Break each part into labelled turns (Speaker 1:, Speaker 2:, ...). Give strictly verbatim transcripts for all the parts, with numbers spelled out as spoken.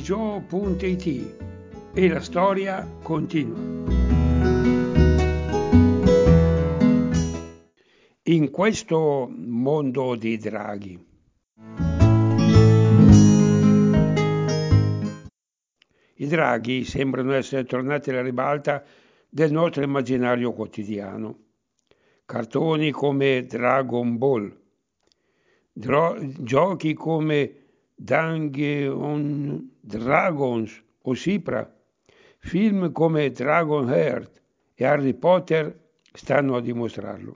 Speaker 1: gio punto it e la storia continua. In questo mondo di draghi. I draghi sembrano essere tornati alla ribalta del nostro immaginario quotidiano. Cartoni come Dragon Ball, dro- giochi come Dungeons Dragons o Sipra, film come Dragon Heart e Harry Potter stanno a dimostrarlo.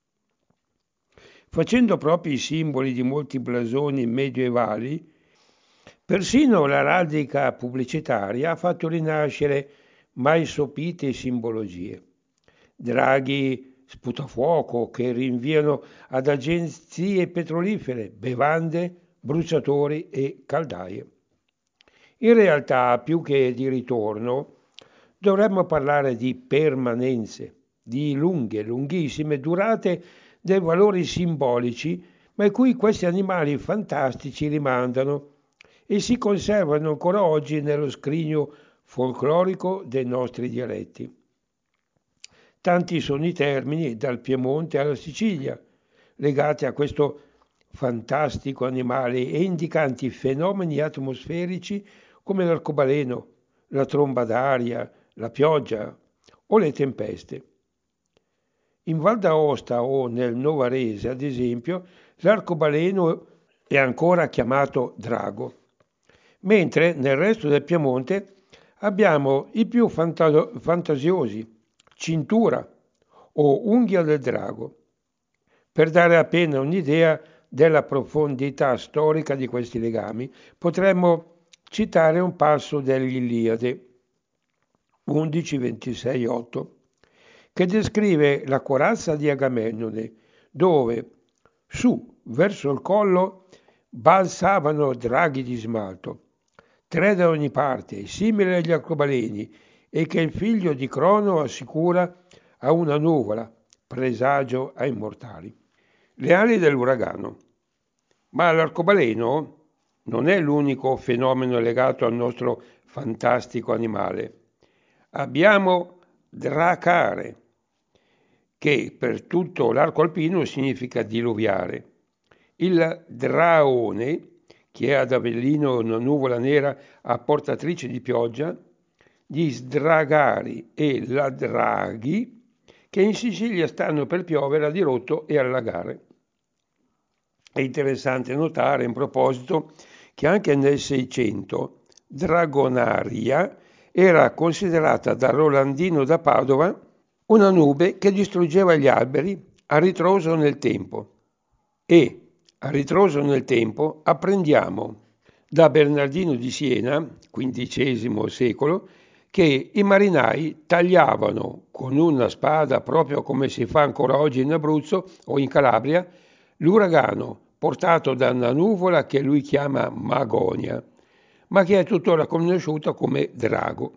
Speaker 1: Facendo proprio i simboli di molti blasoni medievali, persino l'araldica pubblicitaria ha fatto rinascere mai sopite simbologie. Draghi sputafuoco che rinviano ad agenzie petrolifere, bevande, bruciatori e caldaie. In realtà, più che di ritorno, dovremmo parlare di permanenze, di lunghe, lunghissime durate dei valori simbolici, ma a cui questi animali fantastici rimandano e si conservano ancora oggi nello scrigno folclorico dei nostri dialetti. Tanti sono i termini, dal Piemonte alla Sicilia, legati a questo fantastico animale e indicanti fenomeni atmosferici come l'arcobaleno, la tromba d'aria, la pioggia o le tempeste. In Val d'Aosta o nel Novarese, ad esempio, l'arcobaleno è ancora chiamato drago, mentre nel resto del Piemonte abbiamo i più fanta- fantasiosi, cintura o unghia del drago, per dare appena un'idea della profondità storica di questi legami. Potremmo citare un passo dell'Iliade undici ventisei otto, che descrive la corazza di Agamennone, dove su, verso il collo, balzavano draghi di smalto, tre da ogni parte, simili agli arcobaleni, e che il figlio di Crono assicura a una nuvola, presagio ai mortali. Le ali dell'uragano. Ma l'arcobaleno non è l'unico fenomeno legato al nostro fantastico animale. Abbiamo dracare, che per tutto l'arco alpino significa diluviare. Il draone, che è ad Avellino una nuvola nera a portatrice di pioggia, gli sdragari e la draghi, che in Sicilia stanno per piovere a dirotto e allagare. È interessante notare in proposito che anche nel Seicento Dragonaria era considerata da Rolandino da Padova una nube che distruggeva gli alberi a ritroso nel tempo. E a ritroso nel tempo apprendiamo da Bernardino di Siena, quindicesimo secolo, che i marinai tagliavano con una spada, proprio come si fa ancora oggi in Abruzzo o in Calabria, l'uragano portato da una nuvola che lui chiama Magonia, ma che è tuttora conosciuta come drago.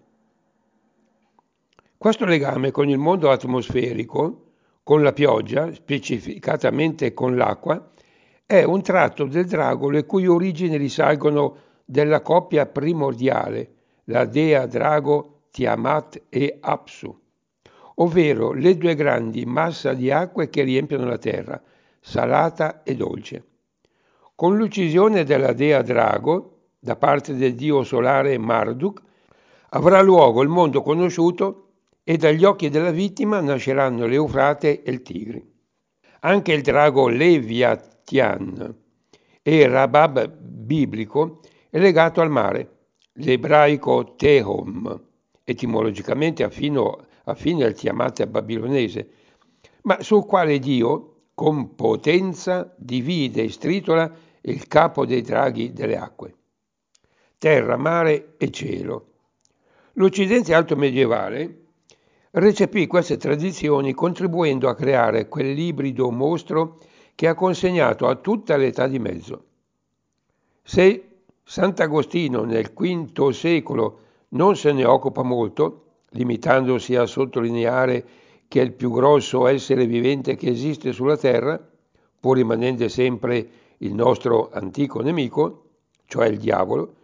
Speaker 1: Questo legame con il mondo atmosferico, con la pioggia, specificatamente con l'acqua, è un tratto del drago le cui origini risalgono della coppia primordiale, la dea drago Tiamat e Apsu, ovvero le due grandi masse di acque che riempiono la terra, salata e dolce. Con l'uccisione della dea drago, da parte del dio solare Marduk, avrà luogo il mondo conosciuto e dagli occhi della vittima nasceranno l'Eufrate e il Tigri. Anche il drago Leviathan e Rabab biblico è legato al mare, l'ebraico Tehom, etimologicamente affino, affine al Tiamat babilonese, ma sul quale Dio, con potenza, divide e stritola il capo dei draghi delle acque. Terra, mare e cielo. L'Occidente alto medievale recepì queste tradizioni contribuendo a creare quell'ibrido mostro che ha consegnato a tutta l'età di mezzo. Se Sant'Agostino nel quinto secolo non se ne occupa molto, limitandosi a sottolineare che è il più grosso essere vivente che esiste sulla terra, pur rimanendo sempre il nostro antico nemico, cioè il diavolo,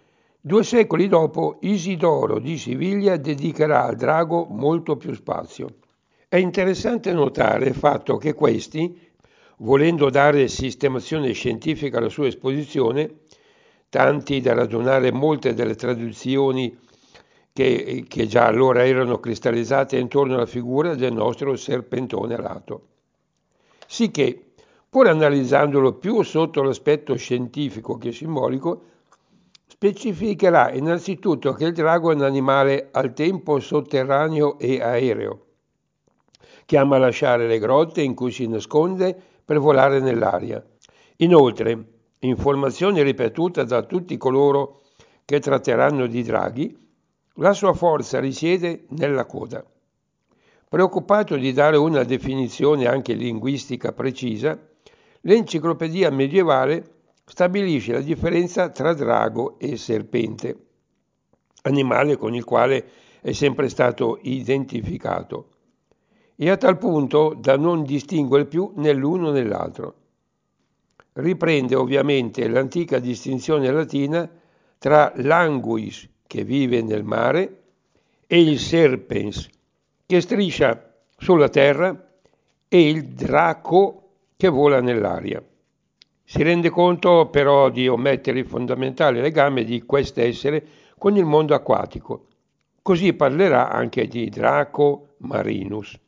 Speaker 1: Due secoli dopo, Isidoro di Siviglia dedicherà al drago molto più spazio. È interessante notare il fatto che questi, volendo dare sistemazione scientifica alla sua esposizione, tanti da radunare molte delle traduzioni che, che già allora erano cristallizzate intorno alla figura del nostro serpentone alato. Sicché, pur analizzandolo più sotto l'aspetto scientifico che simbolico, specificherà innanzitutto che il drago è un animale al tempo sotterraneo e aereo, che ama lasciare le grotte in cui si nasconde per volare nell'aria. Inoltre, informazione ripetuta da tutti coloro che tratteranno di draghi, la sua forza risiede nella coda. Preoccupato di dare una definizione anche linguistica precisa, l'enciclopedia medievale stabilisce la differenza tra drago e serpente, animale con il quale è sempre stato identificato, e a tal punto da non distinguere più né l'uno né l'altro. Riprende ovviamente l'antica distinzione latina tra l'anguis, che vive nel mare, e il serpens, che striscia sulla terra, e il draco, che vola nell'aria. Si rende conto però di omettere il fondamentale legame di quest'essere con il mondo acquatico. Così parlerà anche di Draco marinus.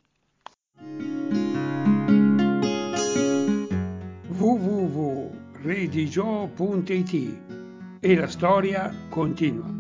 Speaker 1: w w w punto redigio punto it e la storia continua.